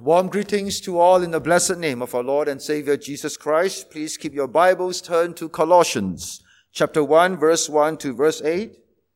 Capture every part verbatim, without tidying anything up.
Warm greetings to all in the blessed name of our Lord and Savior Jesus Christ. Please keep your Bibles turned to Colossians chapter one, verse one to verse eight.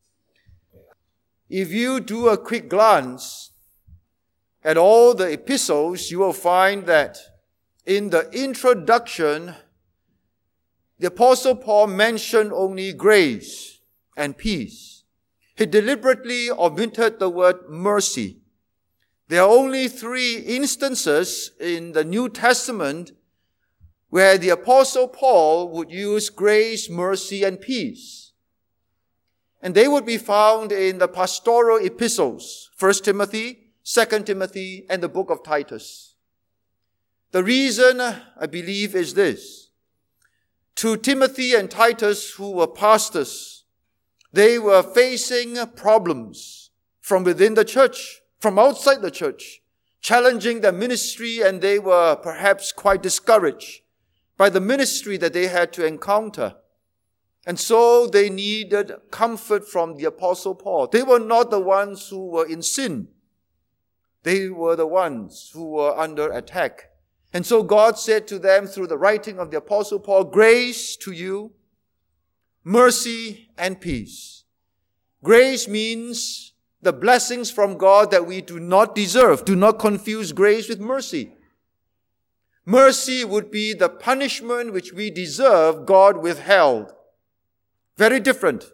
If you do a quick glance at all the epistles, you will find that in the introduction, the Apostle Paul mentioned only grace and peace. He deliberately omitted the word mercy. There are only three instances in the New Testament where the Apostle Paul would use grace, mercy, and peace. And they would be found in the pastoral epistles, First Timothy, Second Timothy, and the book of Titus. The reason, I believe, is this. To Timothy and Titus, who were pastors, they were facing problems from within the church, from outside the church, challenging their ministry, and they were perhaps quite discouraged by the ministry that they had to encounter. And so they needed comfort from the Apostle Paul. They were not the ones who were in sin. They were the ones who were under attack. And so God said to them through the writing of the Apostle Paul, grace to you, mercy and peace. Grace means the blessings from God that we do not deserve. Do not confuse grace with mercy. Mercy would be the punishment which we deserve, God withheld. Very different.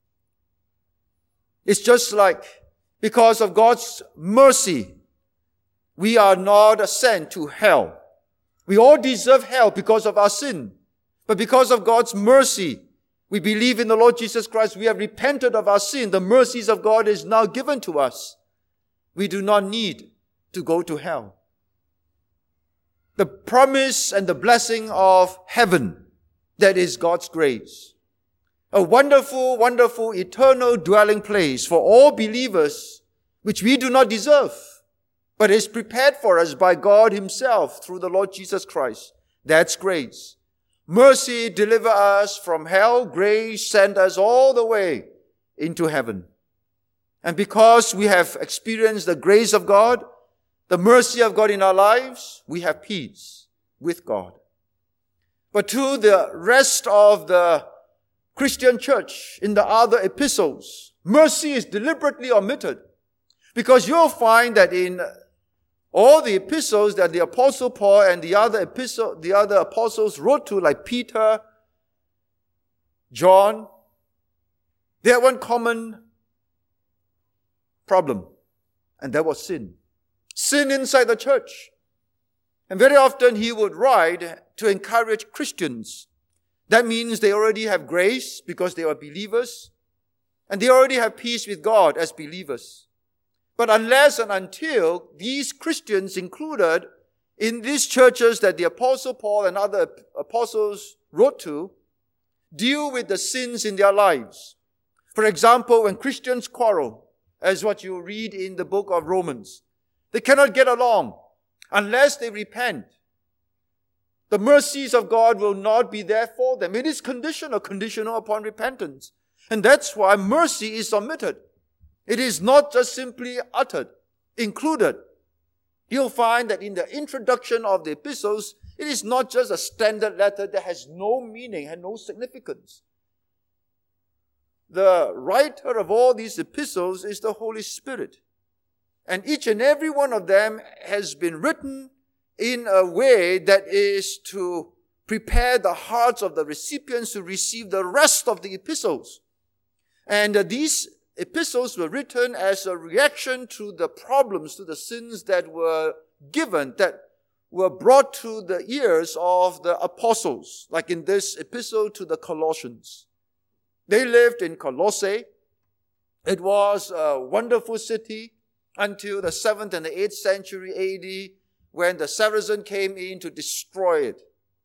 It's just like because of God's mercy, we are not sent to hell. We all deserve hell because of our sin. But because of God's mercy, we believe in the Lord Jesus Christ. We have repented of our sin. The mercies of God is now given to us. We do not need to go to hell. The promise and the blessing of heaven, that is God's grace. A wonderful, wonderful, eternal dwelling place for all believers, which we do not deserve, but is prepared for us by God Himself through the Lord Jesus Christ. That's grace. Mercy deliver us from hell. Grace send us all the way into heaven. And because we have experienced the grace of God, the mercy of God in our lives, we have peace with God. But to the rest of the Christian church in the other epistles, mercy is deliberately omitted. Because you'll find that in all the epistles that the Apostle Paul and the other epistle, the other apostles wrote to, like Peter, John, they had one common problem, and that was sin. Sin inside the church. And very often he would write to encourage Christians. That means they already have grace because they are believers, and they already have peace with God as believers. But unless and until these Christians included in these churches that the Apostle Paul and other apostles wrote to deal with the sins in their lives. For example, when Christians quarrel, as what you read in the book of Romans, they cannot get along unless they repent. The mercies of God will not be there for them. It is conditional, conditional upon repentance. And that's why mercy is omitted. It is not just simply uttered, included. You'll find that in the introduction of the epistles, it is not just a standard letter that has no meaning and no significance. The writer of all these epistles is the Holy Spirit. And each and every one of them has been written in a way that is to prepare the hearts of the recipients to receive the rest of the epistles. And uh, these epistles were written as a reaction to the problems, to the sins that were given, that were brought to the ears of the apostles, like in this epistle to the Colossians. They lived in Colossae. It was a wonderful city until the seventh and the eighth century A D, when the Saracen came in to destroy it.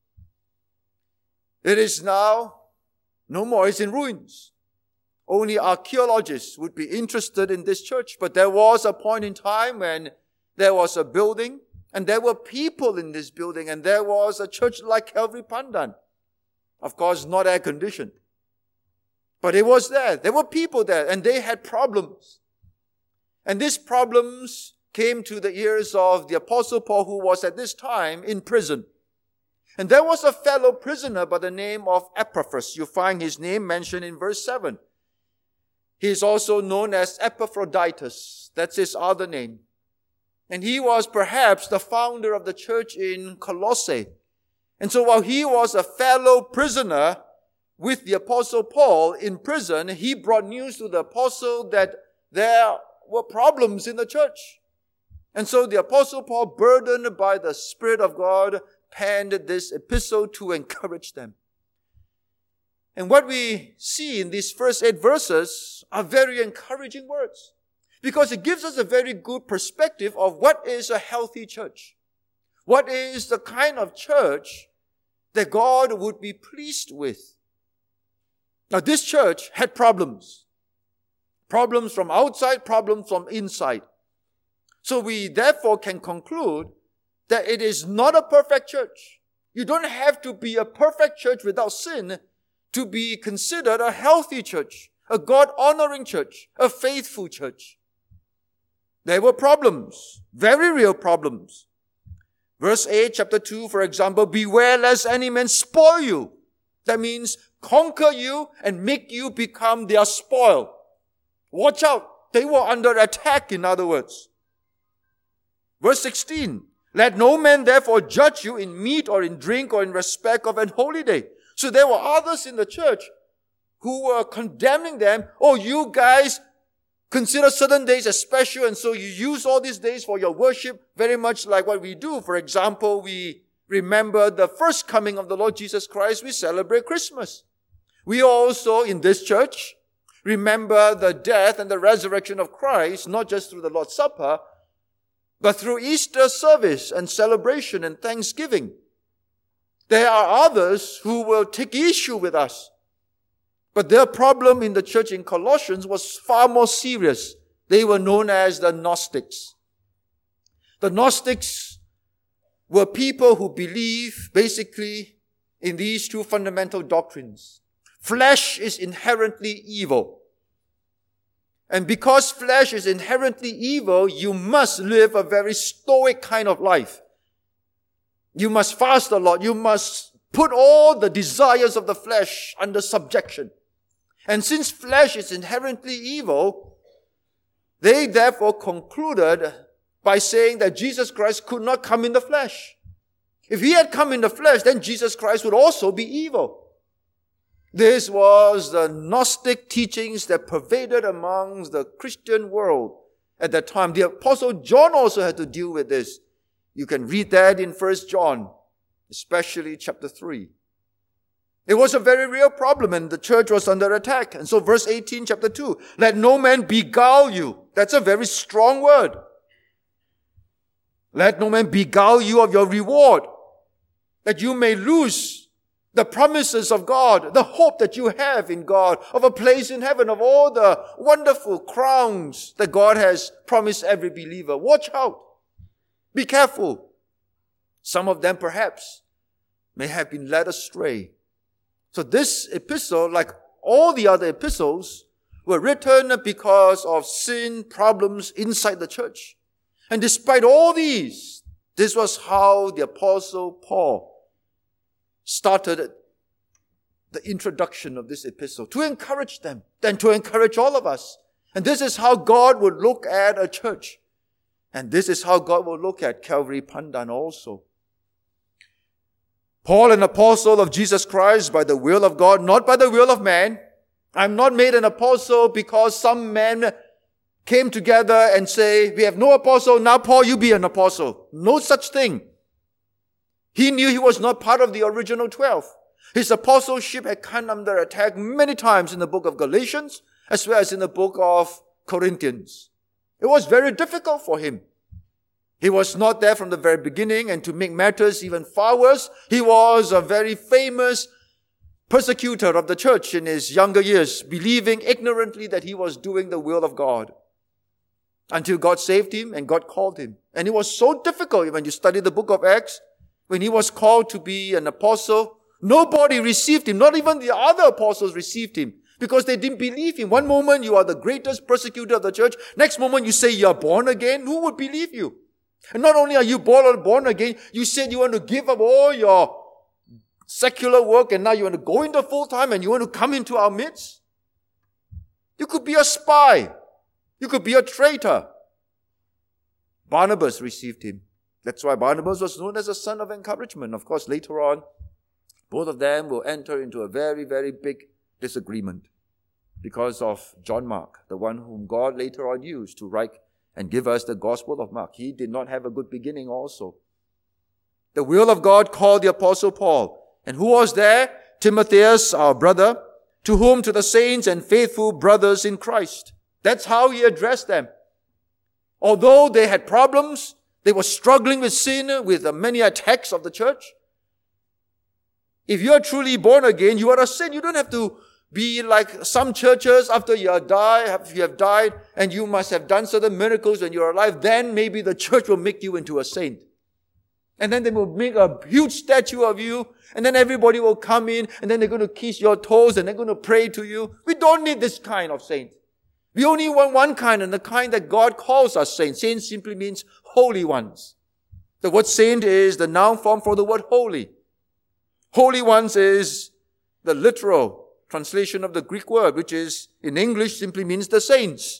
It is now no more. It's in ruins. Only archaeologists would be interested in this church. But there was a point in time when there was a building, and there were people in this building, and there was a church like Calvary Pandan. Of course, not air-conditioned. But it was there. There were people there, and they had problems. And these problems came to the ears of the Apostle Paul, who was at this time in prison. And there was a fellow prisoner by the name of Epaphras. You find his name mentioned in verse seven. He is also known as Epaphroditus. That's his other name. And he was perhaps the founder of the church in Colossae. And so while he was a fellow prisoner with the Apostle Paul in prison, he brought news to the apostle that there were problems in the church. And so the Apostle Paul, burdened by the Spirit of God, penned this epistle to encourage them. And what we see in these first eight verses are very encouraging words, because it gives us a very good perspective of what is a healthy church. What is the kind of church that God would be pleased with? Now, this church had problems. Problems from outside, problems from inside. So we therefore can conclude that it is not a perfect church. You don't have to be a perfect church without sin to be considered a healthy church, a God-honoring church, a faithful church. There were problems, very real problems. Verse eight, chapter two, for example, beware lest any man spoil you. That means conquer you and make you become their spoil. Watch out. They were under attack, in other words. Verse sixteen, let no man therefore judge you in meat or in drink or in respect of an holy day. So there were others in the church who were condemning them. Oh, you guys consider certain days as special, and so you use all these days for your worship, very much like what we do. For example, we remember the first coming of the Lord Jesus Christ. We celebrate Christmas. We also, in this church, remember the death and the resurrection of Christ, not just through the Lord's Supper, but through Easter service and celebration and thanksgiving. There are others who will take issue with us. But their problem in the church in Colossians was far more serious. They were known as the Gnostics. The Gnostics were people who believe basically in these two fundamental doctrines. Flesh is inherently evil. And because flesh is inherently evil, you must live a very stoic kind of life. You must fast a lot. You must put all the desires of the flesh under subjection. And since flesh is inherently evil, they therefore concluded by saying that Jesus Christ could not come in the flesh. If he had come in the flesh, then Jesus Christ would also be evil. This was the Gnostic teachings that pervaded amongst the Christian world at that time. The Apostle John also had to deal with this. You can read that in First John, especially chapter three. It was a very real problem, and the church was under attack. And so verse eighteen, chapter two, let no man beguile you. That's a very strong word. Let no man beguile you of your reward, that you may lose the promises of God, the hope that you have in God, of a place in heaven, of all the wonderful crowns that God has promised every believer. Watch out. Be careful. Some of them perhaps may have been led astray. So this epistle, like all the other epistles, were written because of sin problems inside the church. And despite all these, this was how the Apostle Paul started the introduction of this epistle, to encourage them, then to encourage all of us. And this is how God would look at a church. And this is how God will look at Calvary Pandan also. Paul, an apostle of Jesus Christ by the will of God, not by the will of man. I'm not made an apostle because some men came together and say, we have no apostle, now Paul, you be an apostle. No such thing. He knew he was not part of the original twelve. His apostleship had come under attack many times in the book of Galatians, as well as in the book of Corinthians. It was very difficult for him. He was not there from the very beginning, and to make matters even far worse, he was a very famous persecutor of the church in his younger years, believing ignorantly that he was doing the will of God. Until God saved him and God called him. And it was so difficult when you study the book of Acts. When he was called to be an apostle, nobody received him. Not even the other apostles received him. because they didn't believe him. One moment you are the greatest persecutor of the church. Next moment you say you are born again. Who would believe you? And not only are you born, born again, you said you want to give up all your secular work and now you want to go into full time and you want to come into our midst. You could be a spy. You could be a traitor. Barnabas received him. That's why Barnabas was known as a son of encouragement. Of course, later on, both of them will enter into a very, very big disagreement because of John Mark, the one whom God later on used to write and give us the Gospel of Mark. He did not have a good beginning also. The will of God called the Apostle Paul. And who was there? Timotheus, our brother, to whom to the saints and faithful brothers in Christ. That's how he addressed them. Although they had problems, they were struggling with sin, with the many attacks of the church. If you are truly born again, you are a saint. You don't have to be like some churches after you have died, if you have died, and you must have done certain miracles when you are alive. Then maybe the church will make you into a saint. And then they will make a huge statue of you, and then everybody will come in, and then they're going to kiss your toes, and they're going to pray to you. We don't need this kind of saint. We only want one kind, and the kind that God calls us saints. Saints simply means holy ones. The word saint is the noun form for the word holy. Holy ones is the literal translation of the Greek word, which is, in English, simply means the saints.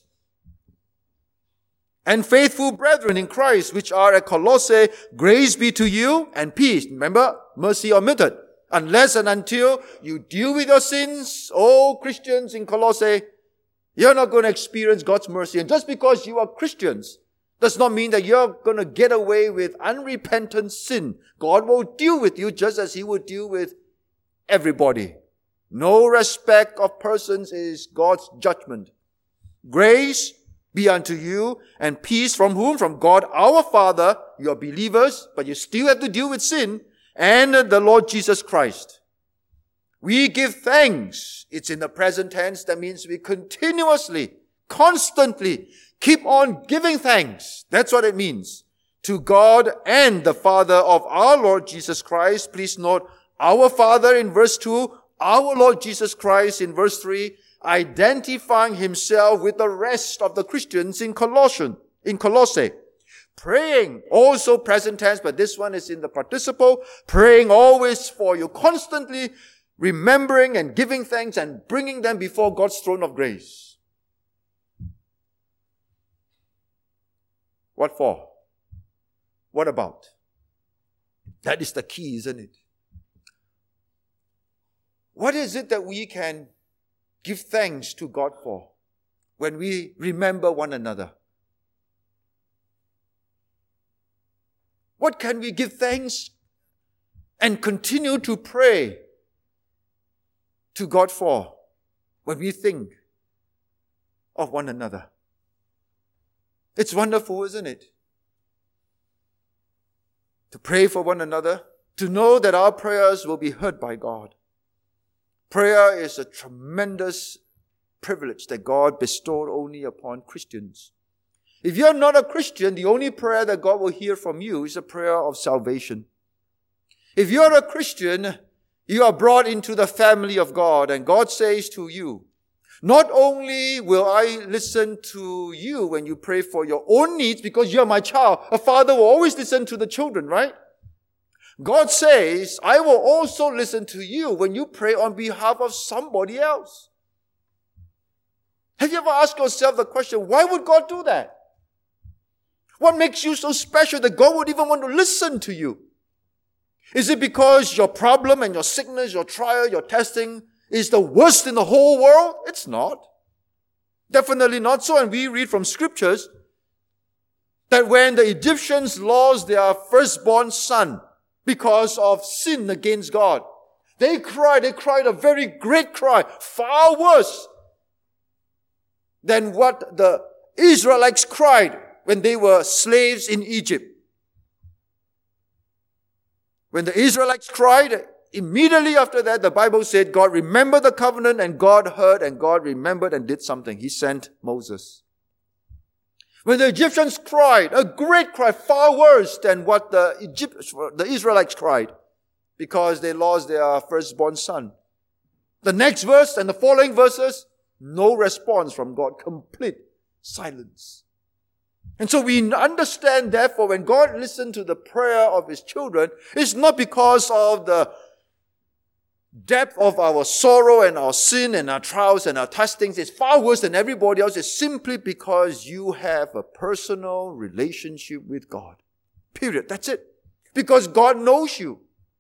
And faithful brethren in Christ, which are at Colossae, grace be to you and peace. Remember, mercy omitted. Unless and until you deal with your sins, oh Christians in Colossae, you're not going to experience God's mercy. And just because you are Christians does not mean that you're going to get away with unrepentant sin. God will deal with you just as He would deal with everybody. No respect of persons is God's judgment. Grace be unto you and peace from whom? From God our Father. You are believers, but you still have to deal with sin, and the Lord Jesus Christ. We give thanks. It's in the present tense. That means we continuously, constantly keep on giving thanks. That's what it means. To God and the Father of our Lord Jesus Christ. Please note, our Father in verse two, our Lord Jesus Christ in verse three, identifying Himself with the rest of the Christians in Colossian, in Colossae. Praying, also present tense, but this one is in the participle, praying always for you, constantly remembering and giving thanks and bringing them before God's throne of grace. What for? What about? That is the key, isn't it? What is it that we can give thanks to God for when we remember one another? What can we give thanks and continue to pray to God for when we think of one another? It's wonderful, isn't it? To pray for one another, to know that our prayers will be heard by God. Prayer is a tremendous privilege that God bestowed only upon Christians. If you're not a Christian, the only prayer that God will hear from you is a prayer of salvation. If you're a Christian, you are brought into the family of God, and God says to you, not only will I listen to you when you pray for your own needs because you're my child. A father will always listen to the children, right? God says, I will also listen to you when you pray on behalf of somebody else. Have you ever asked yourself the question, why would God do that? What makes you so special that God would even want to listen to you? Is it because your problem and your sickness, your trial, your testing is the worst in the whole world? It's not. Definitely not so. And we read from scriptures that when the Egyptians lost their firstborn son because of sin against God, they cried, they cried a very great cry, far worse than what the Israelites cried when they were slaves in Egypt. When the Israelites cried, immediately after that, the Bible said God remembered the covenant, and God heard, and God remembered and did something. He sent Moses. When the Egyptians cried, a great cry, far worse than what the Egypt, the Israelites cried, because they lost their firstborn son. The next verse and the following verses, no response from God. Complete silence. And so we understand, therefore, when God listened to the prayer of His children, it's not because of the depth of our sorrow and our sin and our trials and our testings. It's far worse than everybody else. It's simply because you have a personal relationship with God. Period. That's it. Because God knows you.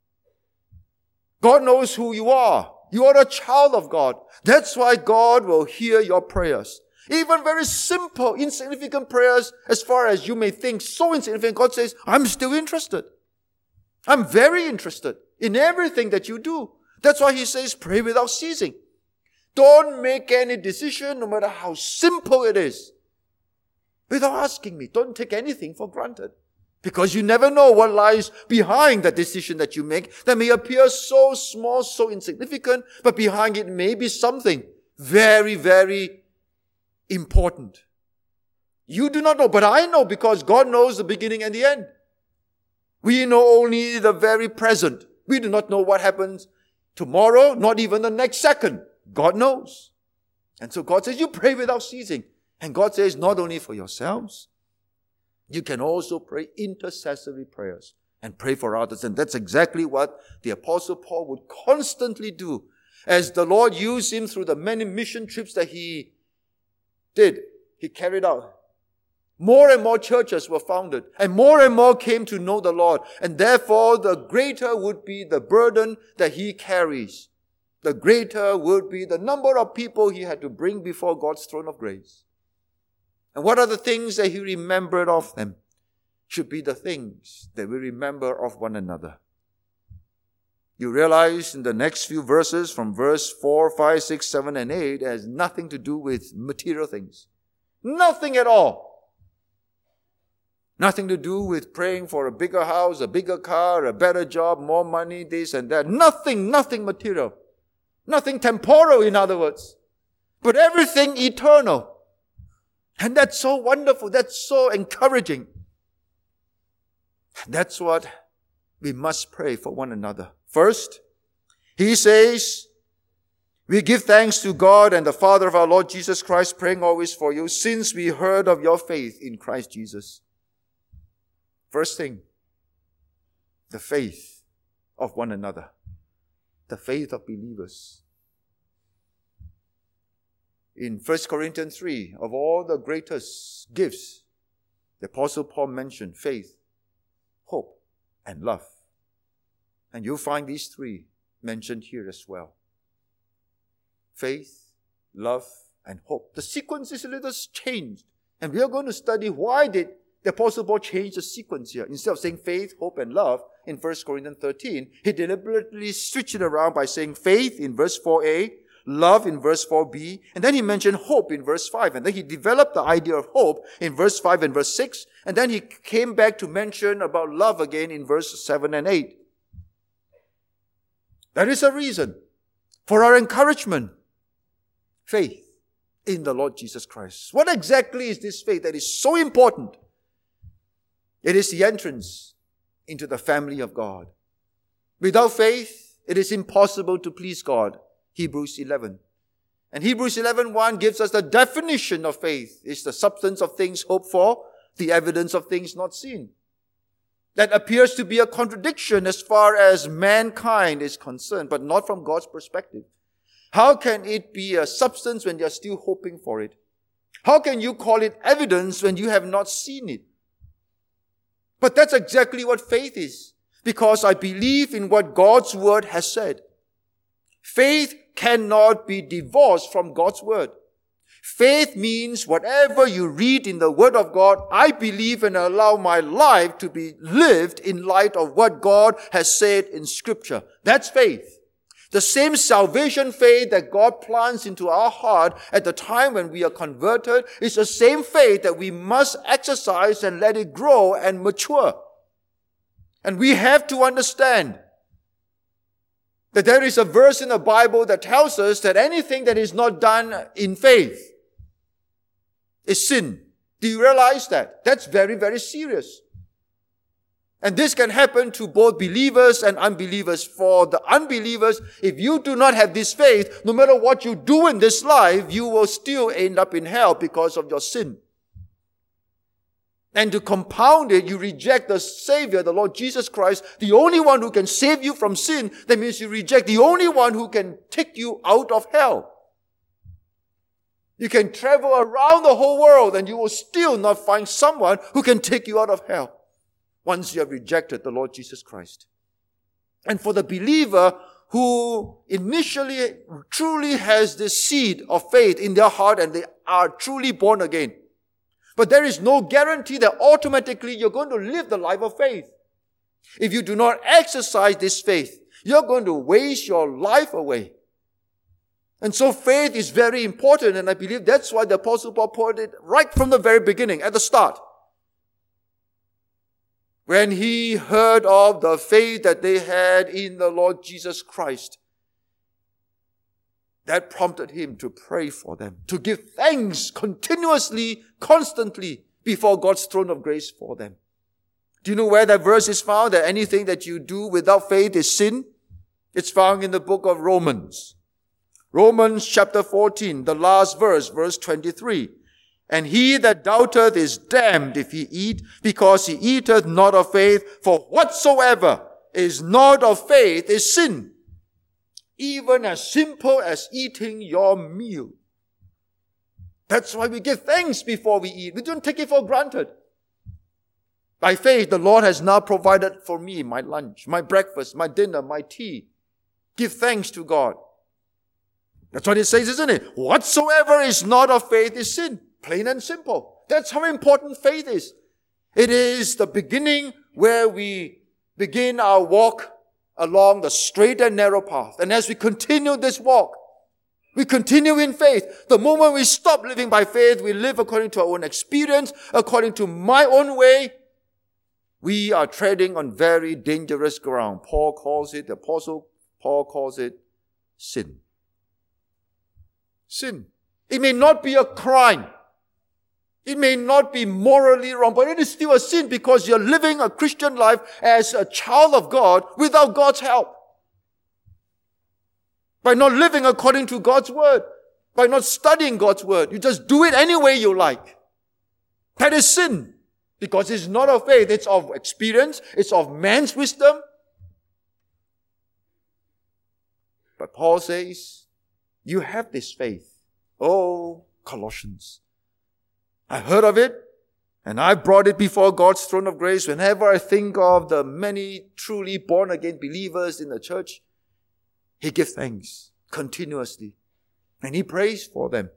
God knows who you are. You are a child of God. That's why God will hear your prayers. Even very simple, insignificant prayers, as far as you may think so insignificant, God says, I'm still interested. I'm very interested in everything that you do. That's why He says, pray without ceasing. Don't make any decision, no matter how simple it is, without asking me. Don't take anything for granted. Because you never know what lies behind the decision that you make that may appear so small, so insignificant, but behind it may be something very, very important. You do not know, but I know, because God knows the beginning and the end. We know only the very present. We do not know what happens tomorrow, not even the next second. God knows. And so God says, you pray without ceasing. And God says, not only for yourselves, you can also pray intercessory prayers and pray for others. And that's exactly what the Apostle Paul would constantly do, as the Lord used him through the many mission trips that he did, he carried out. More and more churches were founded, and more and more came to know the Lord. And therefore, the greater would be the burden that he carries. The greater would be the number of people he had to bring before God's throne of grace. And what are the things that he remembered of them? Should be the things that we remember of one another. You realize in the next few verses, from verse four, five, six, seven, and eight, it has nothing to do with material things. Nothing at all. Nothing to do with praying for a bigger house, a bigger car, a better job, more money, this and that. Nothing, nothing material. Nothing temporal, in other words. But everything eternal. And that's so wonderful. That's so encouraging. That's what we must pray for one another. First, he says, we give thanks to God and the Father of our Lord Jesus Christ, praying always for you, since we heard of your faith in Christ Jesus. First thing, the faith of one another. The faith of believers. In First Corinthians three, of all the greatest gifts, the Apostle Paul mentioned faith, hope, and love. And you'll find these three mentioned here as well. Faith, love, and hope. The sequence is a little changed. And we are going to study why did the Apostle Paul change the sequence here. Instead of saying faith, hope, and love in First Corinthians thirteen, he deliberately switched it around by saying faith in verse four a, love in verse four b, and then he mentioned hope in verse five. And then he developed the idea of hope in verse five and verse six. And then he came back to mention about love again in verse seven and eight. That is a reason for our encouragement. Faith in the Lord Jesus Christ. What exactly is this faith that is so important? It is the entrance into the family of God. Without faith, it is impossible to please God. Hebrews eleven. And Hebrews eleven one gives us the definition of faith. It's the substance of things hoped for, the evidence of things not seen. That appears to be a contradiction as far as mankind is concerned, but not from God's perspective. How can it be a substance when you're still hoping for it? How can you call it evidence when you have not seen it? But that's exactly what faith is, because I believe in what God's word has said. Faith cannot be divorced from God's word. Faith means whatever you read in the word of God, I believe and allow my life to be lived in light of what God has said in Scripture. That's faith. The same salvation faith that God plants into our heart at the time when we are converted is the same faith that we must exercise and let it grow and mature. And we have to understand that there is a verse in the Bible that tells us that anything that is not done in faith is sin. Do you realize that? That's very, very serious. And this can happen to both believers and unbelievers. For the unbelievers, if you do not have this faith, no matter what you do in this life, you will still end up in hell because of your sin. And to compound it, you reject the Savior, the Lord Jesus Christ, the only one who can save you from sin. That means you reject the only one who can take you out of hell. You can travel around the whole world and you will still not find someone who can take you out of hell once you have rejected the Lord Jesus Christ. And for the believer who initially truly has this seed of faith in their heart and they are truly born again, but there is no guarantee that automatically you're going to live the life of faith. If you do not exercise this faith, you're going to waste your life away. And so faith is very important, and I believe that's why the Apostle Paul put it right from the very beginning, at the start. When he heard of the faith that they had in the Lord Jesus Christ, that prompted him to pray for them, to give thanks continuously, constantly before God's throne of grace for them. Do you know where that verse is found? That anything that you do without faith is sin? It's found in the book of Romans. Romans chapter fourteen, the last verse, verse twenty-three. And he that doubteth is damned if he eat, because he eateth not of faith, for whatsoever is not of faith is sin. Even as simple as eating your meal. That's why we give thanks before we eat. We don't take it for granted. By faith, the Lord has now provided for me my lunch, my breakfast, my dinner, my tea. Give thanks to God. That's what it says, isn't it? Whatsoever is not of faith is sin. Plain and simple. That's how important faith is. It is the beginning where we begin our walk along the straight and narrow path. And as we continue this walk, we continue in faith. The moment we stop living by faith, we live according to our own experience, according to my own way, we are treading on very dangerous ground. Paul calls it, the Apostle Paul calls it sin. Sin. It may not be a crime. It may not be morally wrong, but it is still a sin because you're living a Christian life as a child of God without God's help. By not living according to God's word. By not studying God's word. You just do it any way you like. That is sin. Because it's not of faith. It's of experience. It's of man's wisdom. But Paul says, you have this faith. Oh, Colossians. I heard of it, and I brought it before God's throne of grace. Whenever I think of the many truly born-again believers in the church, he gives thanks continuously, and he prays for them.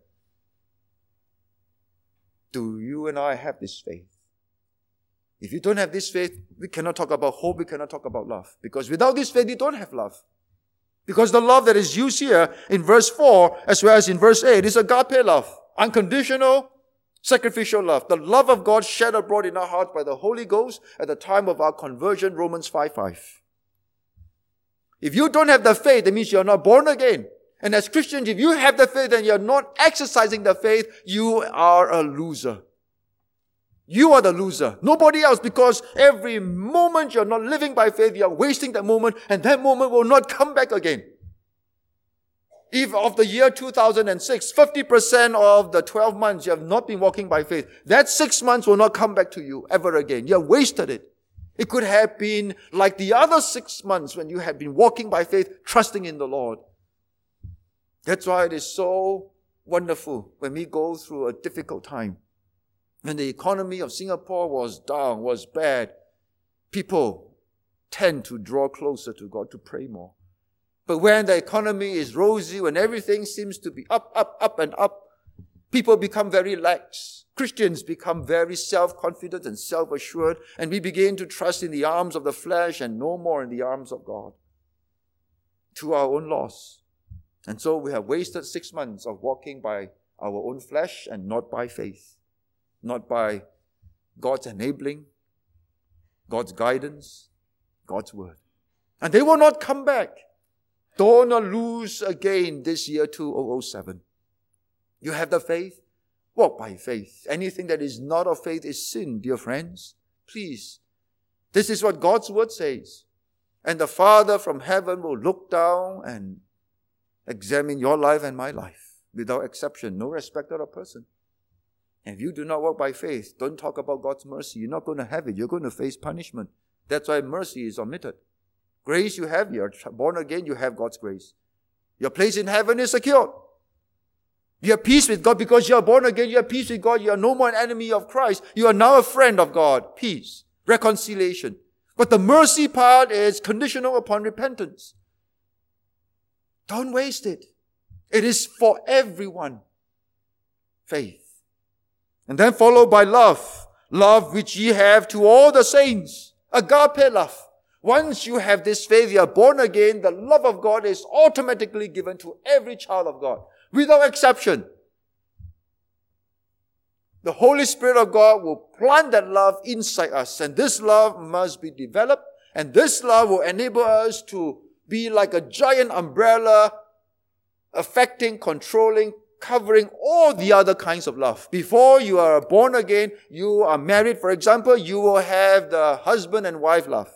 Do you and I have this faith? If you don't have this faith, we cannot talk about hope, we cannot talk about love. Because without this faith, you don't have love. Because the love that is used here in verse four, as well as in verse eight, is agape love. Unconditional, sacrificial love. The love of God shed abroad in our hearts by the Holy Ghost at the time of our conversion, Romans five five. If you don't have the faith, that means you're not born again. And as Christians, if you have the faith and you're not exercising the faith, you are a loser. You are the loser. Nobody else, because every moment you're not living by faith, you're wasting that moment, and that moment will not come back again. If of the year two thousand six, fifty percent of the twelve months you have not been walking by faith, that six months will not come back to you ever again. You have wasted it. It could have been like the other six months when you have been walking by faith, trusting in the Lord. That's why it is so wonderful when we go through a difficult time. When the economy of Singapore was down, was bad, people tend to draw closer to God, to pray more. But when the economy is rosy, when everything seems to be up, up, up and up, people become very lax. Christians become very self-confident and self-assured, and we begin to trust in the arms of the flesh and no more in the arms of God, to our own loss. And so we have wasted six months of walking by our own flesh and not by faith, not by God's enabling, God's guidance, God's word. And they will not come back. Don't lose again this year two thousand seven. You have the faith? Walk by faith. Anything that is not of faith is sin, dear friends. Please, This is what God's word says. And the Father from heaven will look down and examine your life and my life without exception, no respecter of person. And if you do not walk by faith, don't talk about God's mercy. You're not going to have it. You're going to face punishment. That's why mercy is omitted. Grace you have, you're born again, you have God's grace. Your place in heaven is secured. You have peace with God because you are born again. You have peace with God. You are no more an enemy of Christ. You are now a friend of God. Peace. Reconciliation. But the mercy part is conditional upon repentance. Don't waste it. It is for everyone. Faith. And then followed by love. Love which ye have to all the saints. Agape love. Once you have this faith, you are born again, the love of God is automatically given to every child of God. Without exception. The Holy Spirit of God will plant that love inside us. And this love must be developed. And this love will enable us to be like a giant umbrella, affecting, controlling, covering all the other kinds of love. Before you are born again, you are married, for example, you will have the husband and wife love.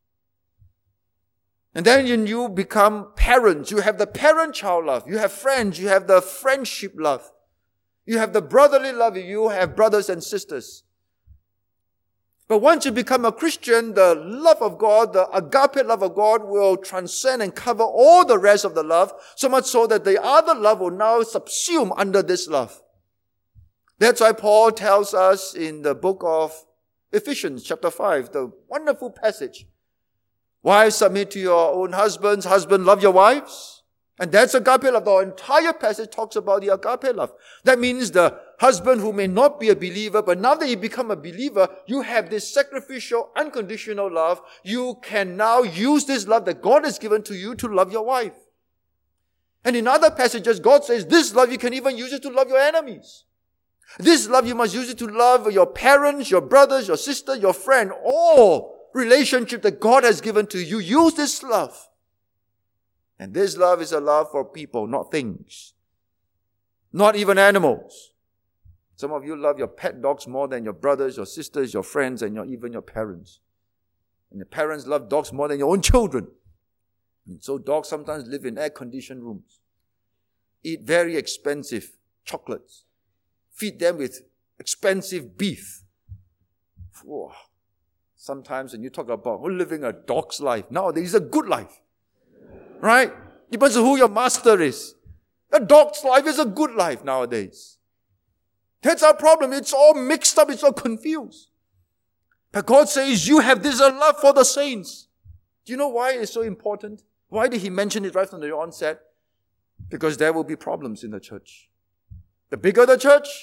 And then when you become parents, you have the parent-child love. You have friends, you have the friendship love. You have the brotherly love, you have brothers and sisters. But once you become a Christian, the love of God, the agape love of God will transcend and cover all the rest of the love, so much so that the other love will now subsume under this love. That's why Paul tells us in the book of Ephesians chapter five, the wonderful passage. Wives, submit to your own husbands. Husbands, love your wives. And that's agape love. The entire passage talks about the agape love. That means the husband who may not be a believer, but now that you become a believer, you have this sacrificial, unconditional love. You can now use this love that God has given to you to love your wife. And in other passages, God says, this love, you can even use it to love your enemies. This love, you must use it to love your parents, your brothers, your sister, your friend, all relationship that God has given to you. Use this love. And this love is a love for people, not things. Not even animals. Some of you love your pet dogs more than your brothers, your sisters, your friends, and your, even your parents. And the parents love dogs more than your own children. And so dogs sometimes live in air-conditioned rooms. Eat very expensive chocolates. Feed them with expensive beef. Whoa. Sometimes when you talk about who living a dog's life, nowadays it's a good life. Right? Depends on who your master is. A dog's life is a good life nowadays. That's our problem. It's all mixed up. It's all confused. But God says you have this love for the saints. Do you know why it's so important? Why did He mention it right from the onset? Because there will be problems in the church. The bigger the church,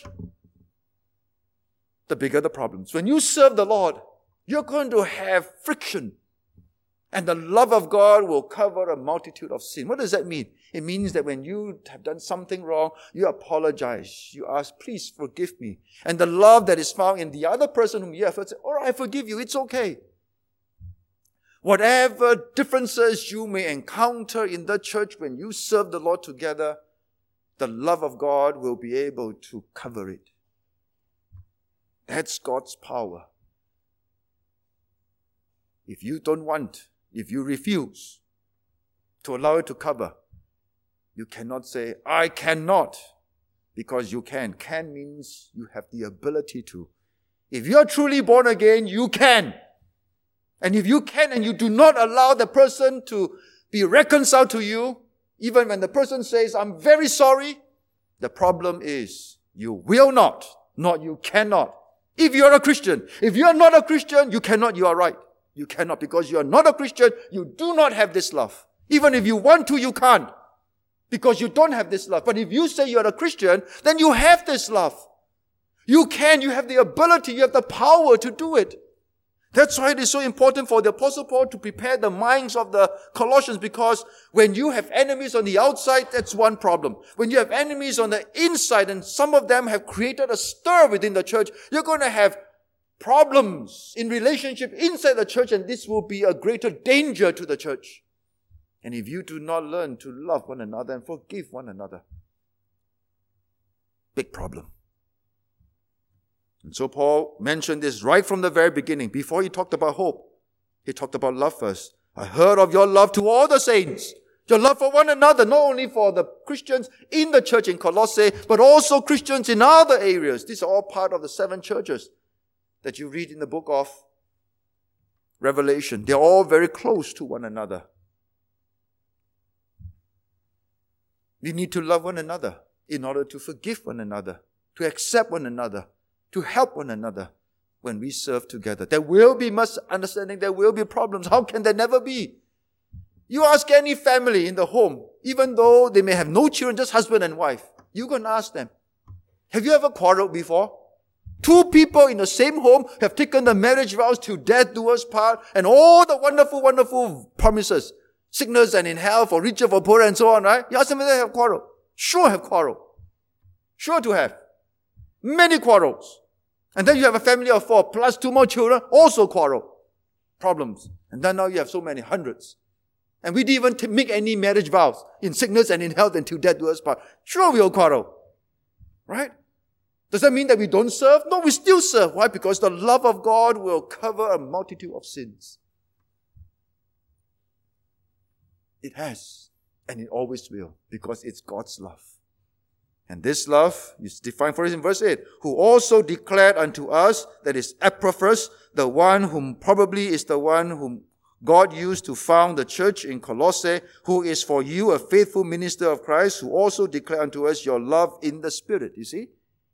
the bigger the problems. When you serve the Lord, you're going to have friction. And the love of God will cover a multitude of sin. What does that mean? It means that when you have done something wrong, you apologize. You ask, please forgive me. And the love that is found in the other person whom you have hurt, say, all right, I forgive you. It's okay. Whatever differences you may encounter in the church when you serve the Lord together, the love of God will be able to cover it. That's God's power. If you don't want, if you refuse to allow it to cover, you cannot say, I cannot, because you can. Can means you have the ability to. If you are truly born again, you can. And if you can and you do not allow the person to be reconciled to you, even when the person says, I'm very sorry, the problem is you will not, not you cannot. If you are a Christian, if you are not a Christian, you cannot, you are right. You cannot, because you are not a Christian, you do not have this love. Even if you want to, you can't. Because you don't have this love. But if you say you are a Christian, then you have this love. You can, you have the ability, you have the power to do it. That's why it is so important for the Apostle Paul to prepare the minds of the Colossians, because when you have enemies on the outside, that's one problem. When you have enemies on the inside, and some of them have created a stir within the church, you're going to have problems in relationship inside the church, and this will be a greater danger to the church. And if you do not learn to love one another and forgive one another, big problem. And so Paul mentioned this right from the very beginning, before he talked about hope. He talked about love first. I heard of your love to all the saints. Your love for one another, not only for the Christians in the church in Colossae, but also Christians in other areas. These are all part of the seven churches that you read in the book of Revelation. They're all very close to one another. We need to love one another in order to forgive one another, to accept one another, to help one another when we serve together. There will be misunderstanding, there will be problems. How can there never be? You ask any family in the home, even though they may have no children, just husband and wife, you can ask them, have you ever quarreled before? Two people in the same home have taken the marriage vows till death do us part, and all the wonderful, wonderful promises, sickness and in health, or richer for poorer, and so on, right? You ask them whether they have quarreled. Sure have quarreled. Sure to have. Many quarrels. And then you have a family of four, plus two more children, also quarrel. Problems. And then now you have so many, hundreds. And we didn't even t- make any marriage vows in sickness and in health until death do us part. Sure, we'll quarrel. Right? Does that mean that we don't serve? No, we still serve. Why? Because the love of God will cover a multitude of sins. It has. And it always will. Because it's God's love. And this love is defined for us in verse eight. Who also declared unto us, that is Epaphras, the one whom probably is the one whom God used to found the church in Colossae, who is for you a faithful minister of Christ, who also declared unto us your love in the Spirit. You see?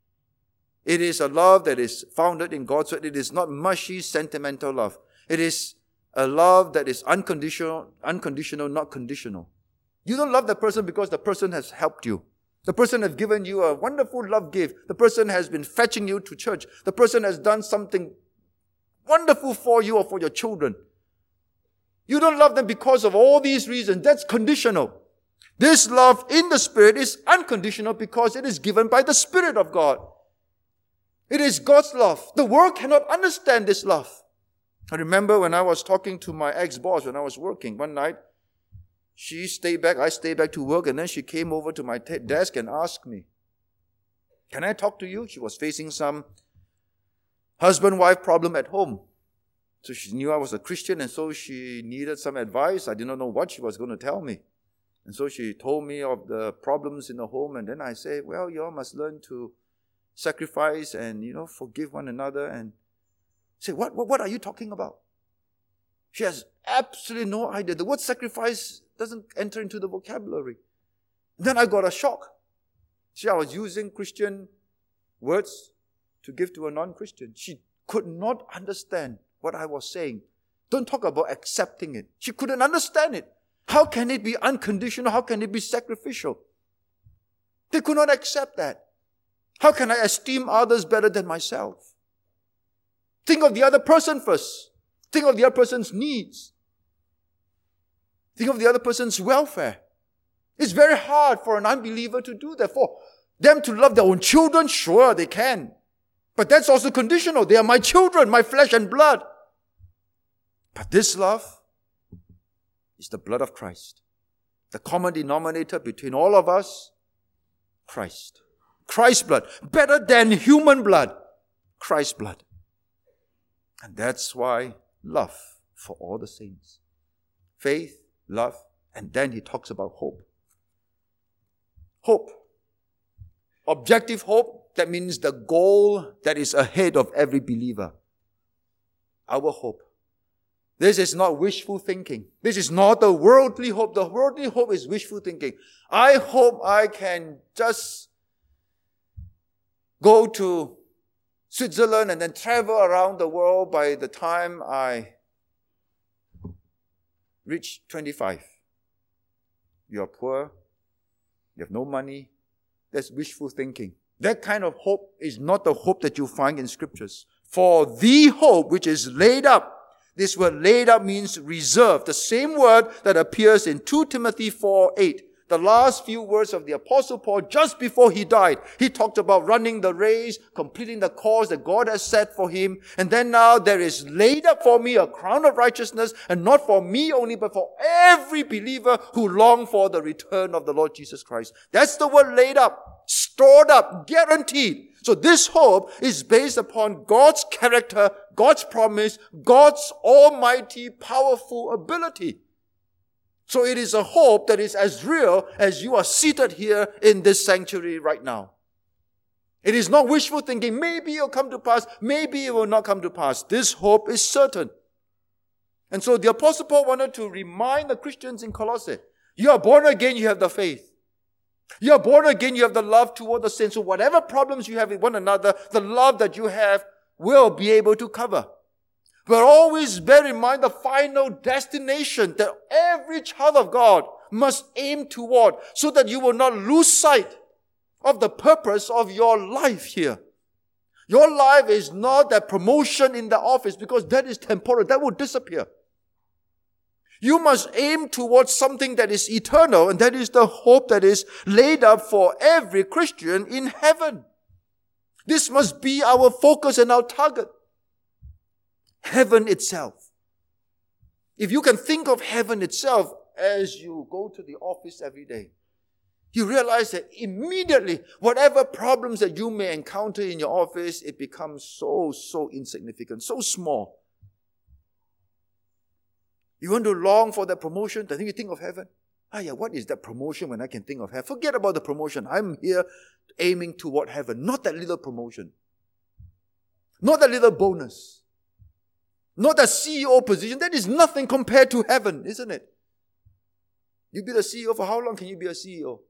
It is a love that is founded in God's word. It is not mushy, sentimental love. It is a love that is unconditional, unconditional, not conditional. You don't love the person because the person has helped you. The person has given you a wonderful love gift. The person has been fetching you to church. The person has done something wonderful for you or for your children. You don't love them because of all these reasons. That's conditional. This love in the Spirit is unconditional because it is given by the Spirit of God. It is God's love. The world cannot understand this love. I remember when I was talking to my ex-boss when I was working one night, she stayed back, I stayed back to work, and then she came over to my t- desk and asked me, can I talk to you? She was facing some husband-wife problem at home. So she knew I was a Christian, and so she needed some advice. I did not know what she was going to tell me. And so she told me of the problems in the home, and then I said, well, you all must learn to sacrifice and, you know, forgive one another. And say, what, what, what are you talking about? She has absolutely no idea. The word sacrifice doesn't enter into the vocabulary. Then I got a shock. See, I was using Christian words to give to a non-Christian. She could not understand what I was saying. Don't talk about accepting it. She couldn't understand it. How can it be unconditional? How can it be sacrificial? They could not accept that. How can I esteem others better than myself? Think of the other person first. Think of the other person's needs. Think of the other person's welfare. It's very hard for an unbeliever to do that. For them to love their own children, sure, they can. But that's also conditional. They are my children, my flesh and blood. But this love is the blood of Christ. The common denominator between all of us, Christ. Christ's blood. Better than human blood. Christ's blood. And that's why love for all the saints. Faith, love, and then he talks about hope. Hope. Objective hope, that means the goal that is ahead of every believer. Our hope. This is not wishful thinking. This is not the worldly hope. The worldly hope is wishful thinking. I hope I can just go to Switzerland and then travel around the world by the time I reach twenty-five. You are poor. You have no money. That's wishful thinking. That kind of hope is not the hope that you find in scriptures. For the hope which is laid up. This word laid up means reserved. The same word that appears in Second Timothy four eight. The last few words of the Apostle Paul, just before he died, he talked about running the race, completing the course that God has set for him. And then now there is laid up for me a crown of righteousness, and not for me only, but for every believer who long for the return of the Lord Jesus Christ. That's the word laid up, stored up, guaranteed. So this hope is based upon God's character, God's promise, God's almighty, powerful ability. So it is a hope that is as real as you are seated here in this sanctuary right now. It is not wishful thinking, maybe it will come to pass, maybe it will not come to pass. This hope is certain. And so the Apostle Paul wanted to remind the Christians in Colossae, you are born again, you have the faith. You are born again, you have the love toward the saints. So whatever problems you have with one another, the love that you have will be able to cover. But always bear in mind the final destination that every child of God must aim toward, so that you will not lose sight of the purpose of your life here. Your life is not that promotion in the office, because that is temporal. That will disappear. You must aim towards something that is eternal, and that is the hope that is laid up for every Christian in heaven. This must be our focus and our target. Heaven itself. If you can think of heaven itself as you go to the office every day, you realize that immediately, whatever problems that you may encounter in your office, it becomes so, so insignificant, so small. You want to long for that promotion, then you think of heaven. Ah, yeah, what is that promotion when I can think of heaven? Forget about the promotion. I'm here aiming toward heaven. Not that little promotion. Not that little bonus. Not a C E O position. That is nothing compared to heaven, isn't it? You be the C E O for how long can you be a C E O?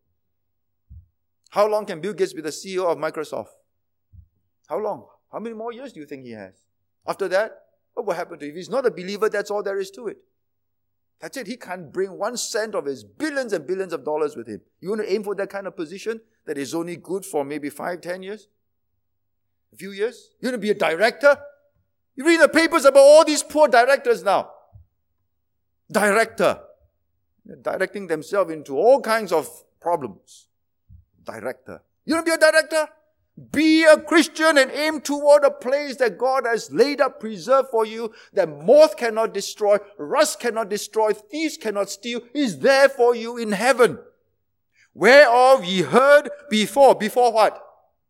How long can Bill Gates be the C E O of Microsoft? How long? How many more years do you think he has? After that, what will happen to him? If he's not a believer, that's all there is to it. That's it. He can't bring one cent of his billions and billions of dollars with him. You want to aim for that kind of position that is only good for maybe five, ten years? A few years? You want to be a director? You read the papers about all these poor directors now. Director. They're directing themselves into all kinds of problems. Director. You want to be a director? Be a Christian and aim toward a place that God has laid up, preserved for you, that moth cannot destroy, rust cannot destroy, thieves cannot steal, is there for you in heaven. Whereof ye heard before. Before what?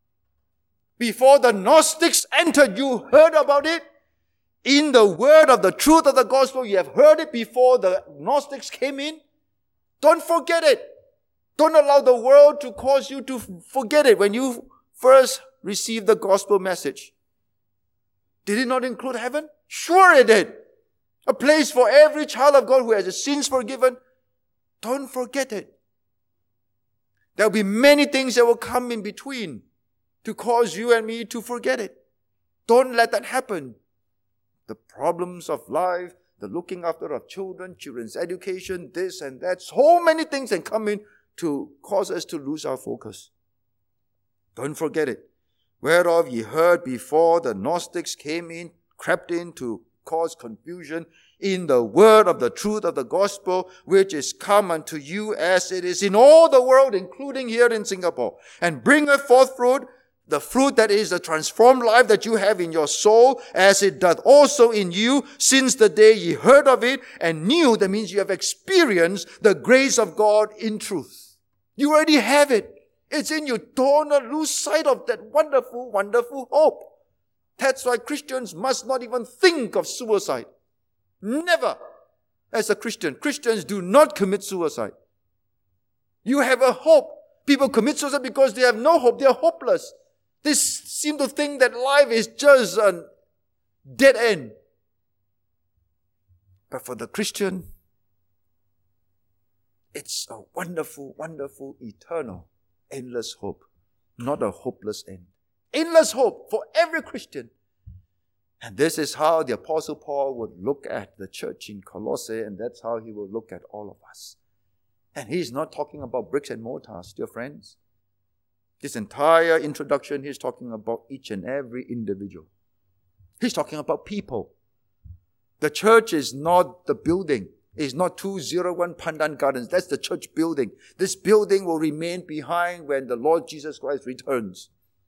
Before the Gnostics entered, you heard about it. In the word of the truth of the gospel, you have heard it before the Gnostics came in. Don't forget it. Don't allow the world to cause you to forget it when you first received the gospel message. Did it not include heaven? Sure it did. A place for every child of God who has his sins forgiven. Don't forget it. There will be many things that will come in between to cause you and me to forget it. Don't let that happen. The problems of life, the looking after of children, children's education, this and that, so many things can come in to cause us to lose our focus. Don't forget it. Whereof ye heard before the Gnostics came in, crept in to cause confusion, in the word of the truth of the gospel, which is come unto you as it is in all the world, including here in Singapore, and bringeth forth fruit, the fruit that is the transformed life that you have in your soul, as it doth also in you, since the day ye heard of it and knew. That means you have experienced the grace of God in truth. You already have it. It's in you. Don't lose sight of that wonderful, wonderful hope. That's why Christians must not even think of suicide. Never. As a Christian, Christians do not commit suicide. You have a hope. People commit suicide because they have no hope. They are hopeless. They seem to think that life is just a dead end. But for the Christian, it's a wonderful, wonderful, eternal, endless hope. Not a hopeless end. Endless hope for every Christian. And this is how the Apostle Paul would look at the church in Colossae, and that's how he will look at all of us. And he's not talking about bricks and mortars, dear friends. This entire introduction, he's talking about each and every individual. He's talking about people. The church is not the building. It's not two oh one Pandan Gardens. That's the church building. This building will remain behind when the Lord Jesus Christ returns.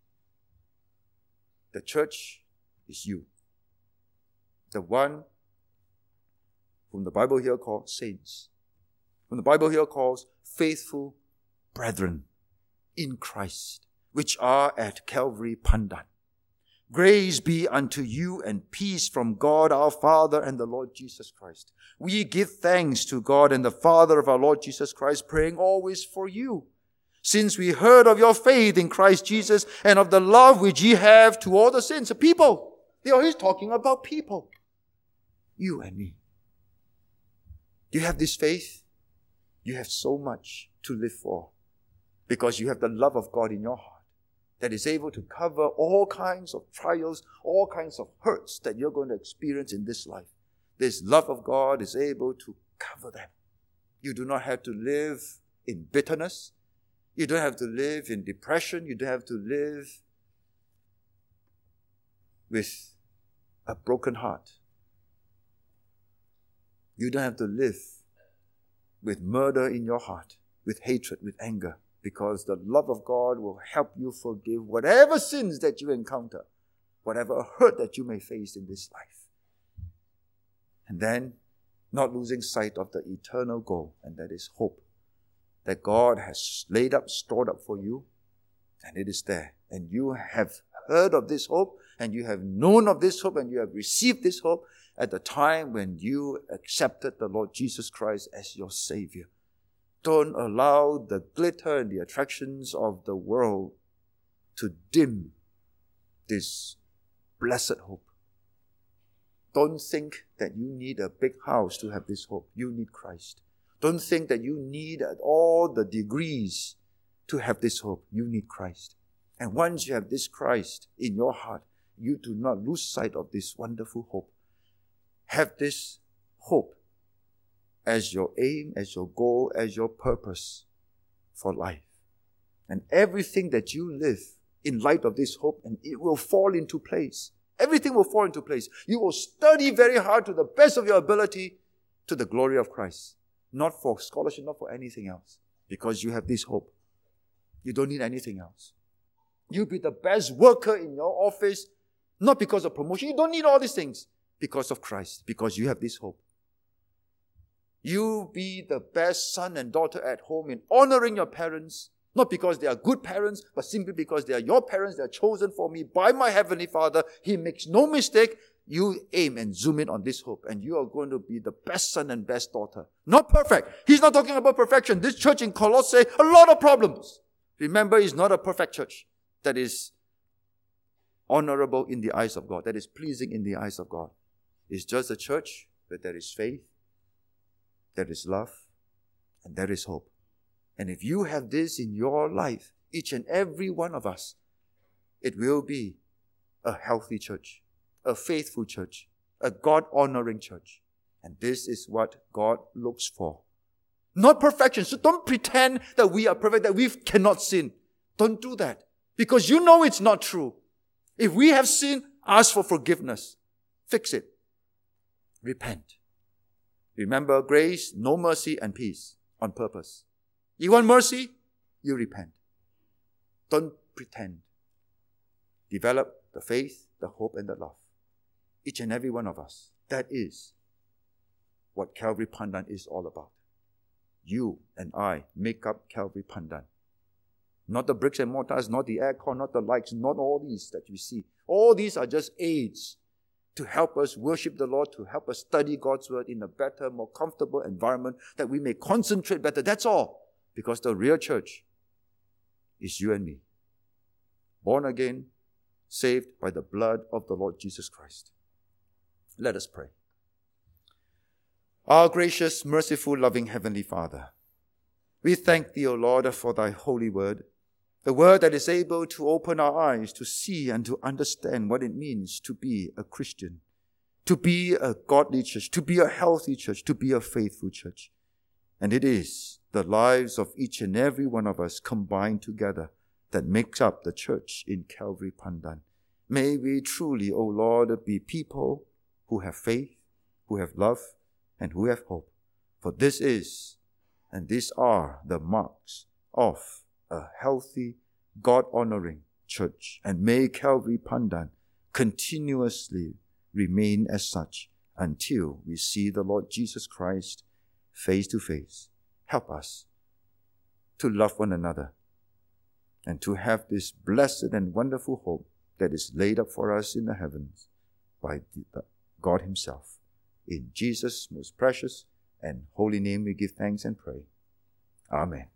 The church is you. The one whom the Bible here calls saints. Whom the Bible here calls faithful brethren in Christ, which are at Calvary Pandan. Grace be unto you and peace from God our Father and the Lord Jesus Christ. We give thanks to God and the Father of our Lord Jesus Christ, praying always for you, since we heard of your faith in Christ Jesus and of the love which ye have to all the saints. The people. They are always talking about people. You and me. You have this faith. You have so much to live for because you have the love of God in your heart that is able to cover all kinds of trials, all kinds of hurts that you're going to experience in this life. This love of God is able to cover them. You do not have to live in bitterness. You don't have to live in depression. You don't have to live with a broken heart. You don't have to live with murder in your heart, with hatred, with anger, because the love of God will help you forgive whatever sins that you encounter, whatever hurt that you may face in this life. And then, not losing sight of the eternal goal, and that is hope, that God has laid up, stored up for you, and it is there. And you have heard of this hope, and you have known of this hope, and you have received this hope at the time when you accepted the Lord Jesus Christ as your Savior. Don't allow the glitter and the attractions of the world to dim this blessed hope. Don't think that you need a big house to have this hope. You need Christ. Don't think that you need all the degrees to have this hope. You need Christ. And once you have this Christ in your heart, you do not lose sight of this wonderful hope. Have this hope as your aim, as your goal, as your purpose for life. And everything that you live in light of this hope, and it will fall into place. Everything will fall into place. You will study very hard to the best of your ability to the glory of Christ. Not for scholarship, not for anything else. Because you have this hope. You don't need anything else. You'll be the best worker in your office, not because of promotion. You don't need all these things. Because of Christ. Because you have this hope. You be the best son and daughter at home in honoring your parents, not because they are good parents, but simply because they are your parents, they are chosen for me by my Heavenly Father. He makes no mistake. You aim and zoom in on this hope, and you are going to be the best son and best daughter. Not perfect. He's not talking about perfection. This church in Colossae, a lot of problems. Remember, it's not a perfect church that is honorable in the eyes of God, that is pleasing in the eyes of God. It's just a church where there is faith, there is love, and there is hope. And if you have this in your life, each and every one of us, it will be a healthy church, a faithful church, a God-honoring church. And this is what God looks for. Not perfection. So don't pretend that we are perfect, that we cannot sin. Don't do that. Because you know it's not true. If we have sinned, ask for forgiveness. Fix it. Repent. Remember, grace, no mercy, and peace on purpose. You want mercy? You repent. Don't pretend. Develop the faith, the hope, and the love. Each and every one of us. That is what Calvary Pandan is all about. You and I make up Calvary Pandan. Not the bricks and mortars, not the aircon, not the lights, not all these that you see. All these are just aids to help us worship the Lord, to help us study God's Word in a better, more comfortable environment, that we may concentrate better. That's all. Because the real church is you and me. Born again, saved by the blood of the Lord Jesus Christ. Let us pray. Our gracious, merciful, loving Heavenly Father, we thank Thee, O Lord, for Thy holy word, the word that is able to open our eyes to see and to understand what it means to be a Christian, to be a godly church, to be a healthy church, to be a faithful church. And it is the lives of each and every one of us combined together that makes up the church in Calvary Pandan. May we truly, O Lord, be people who have faith, who have love, and who have hope. For this is, and these are the marks of a healthy, God-honoring church. And may Calvary Pandan continuously remain as such until we see the Lord Jesus Christ face to face. Help us to love one another and to have this blessed and wonderful hope that is laid up for us in the heavens by God Himself. In Jesus' most precious and holy name we give thanks and pray. Amen.